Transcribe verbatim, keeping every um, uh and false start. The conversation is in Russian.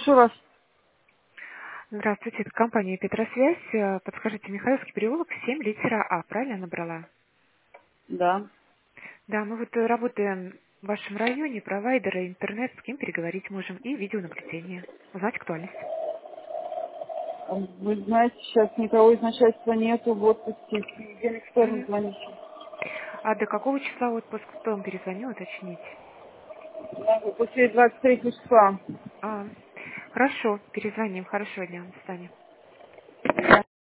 Слушаю вас. Здравствуйте, это компания Петросвязь. Э, Подскажите, Михайловский переулок, семь, литера А, правильно набрала? Да. Да, мы вот э, работаем в вашем районе, провайдеры, интернет, с кем переговорить можем, и видеонаблюдение. Узнать актуальность. Вы знаете, сейчас никого из начальства нету в отпуске. В понедельник, вторник Мгм. звоните. А до какого числа отпуск? Потом перезвоню, уточнить. Да, после двадцать третьего числа. А, хорошо, перезвоним. Хорошего дня, до свидания.